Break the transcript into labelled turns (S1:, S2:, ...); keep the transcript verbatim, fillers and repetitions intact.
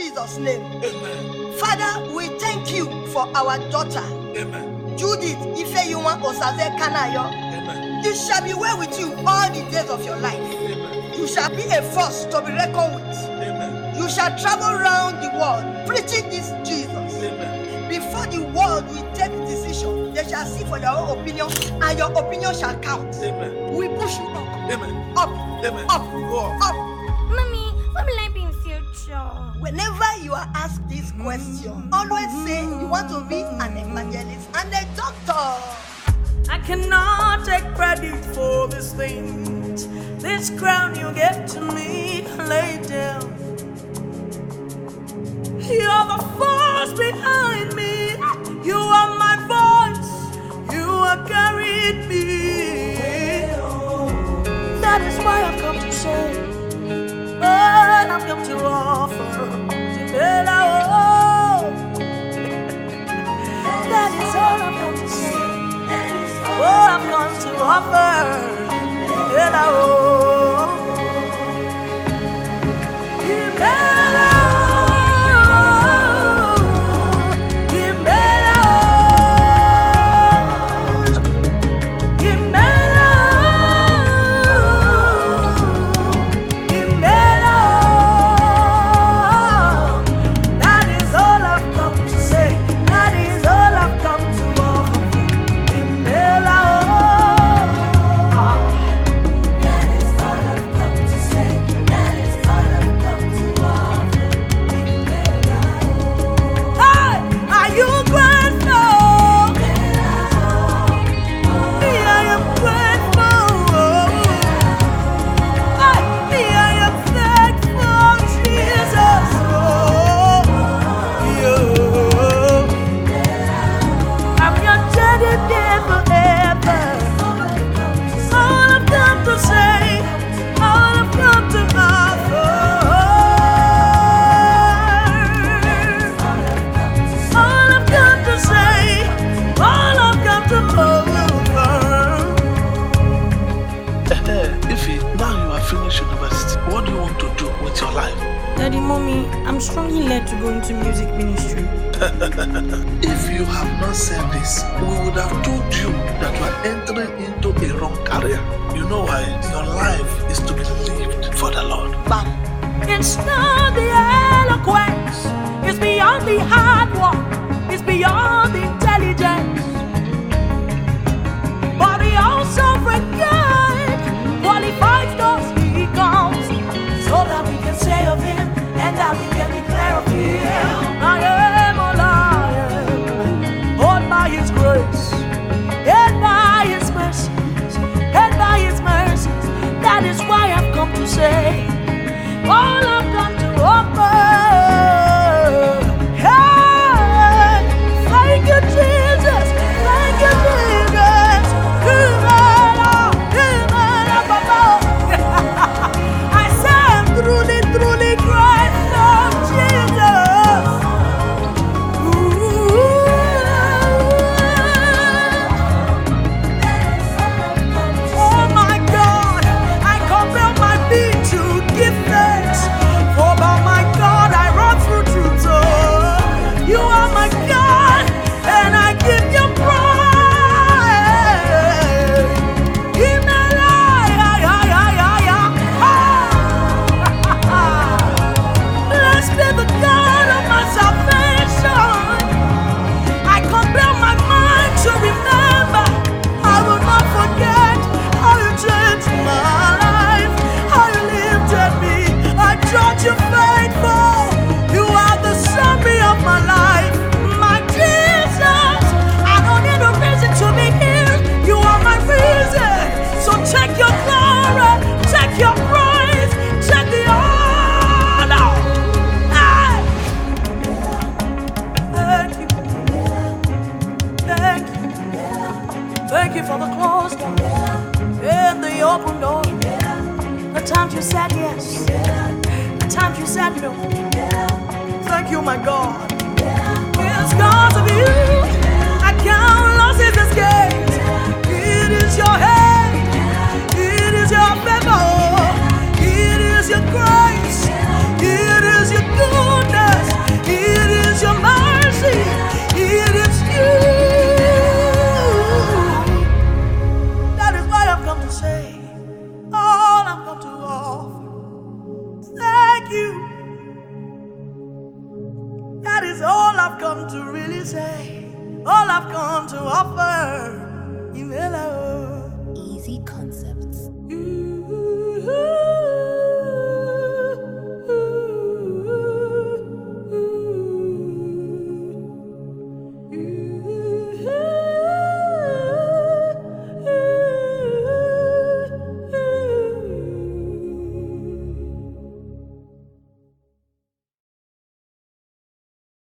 S1: Jesus' name.
S2: Amen.
S1: Father, we thank you for our daughter.
S2: Amen.
S1: Judith Ifeyinwa Osaze Kanayo.
S2: Amen.
S1: It shall be well with you all the days of your life.
S2: Amen.
S1: You shall be a force to be reckoned with.
S2: Amen.
S1: You shall travel around the world preaching this Jesus.
S2: Amen.
S1: Before the world will take decision, they shall see for your own opinion, and your opinion shall count.
S2: Amen.
S1: We push you up.
S2: Amen.
S1: Up.
S2: Amen.
S1: Up.
S2: Go
S1: Up.
S3: Mommy, what will I be in future?
S1: Whenever you are asked this question, always say you want to be an evangelist and a doctor.
S4: I cannot take credit for these things. This crown you gave to me, lay down. You're the force behind me. You are my voice. You are carrying me. That is why I've come to say, oh, I've come to offer. That is all I've come to say. Oh, I've come to offer. Hello. Hello. Daddy, Mommy, I'm strongly led to go into music ministry.
S2: If you have not said this, we would have told you that you are entering into a wrong career. You know why? Your life is to be lived for the Lord.
S1: Bam.
S4: It's not the eloquence. It's beyond the hard work. It's beyond the intelligence. But he also forget qualifies those he comes, so that we can say of him and that we can declare of him. I am alive, hold by his grace, and by his mercies, and by his mercies. That is why I've come to say, all I've come to offer. Hey, thank you, Jesus. Thank you, Jesus. I say I'm truly, truly grateful, Jesus. Ooh. Oh my God, I compel my being to give thanks. For by my God I run through truth. Oh, you are my God, and I give you praise. In my life, ay, ay, ay, ay, ay. Blessed be the God of my salvation. I compel my mind to remember. I will not forget how you changed my life, how you lifted me. I judge you faithful. You are the summary of my life, my Jesus. I don't need a reason to be here. You are my reason. So take your glory, take your praise, take the honor. Hey. Thank you, thank you, thank you for the closed door and the open door. The times you said yes, the times you said no. Thank you, my God. It's because of you I count losses as gains. It is your hand, it is your favor, it is your grace, it is your goodness. come to really say, all I've come to offer.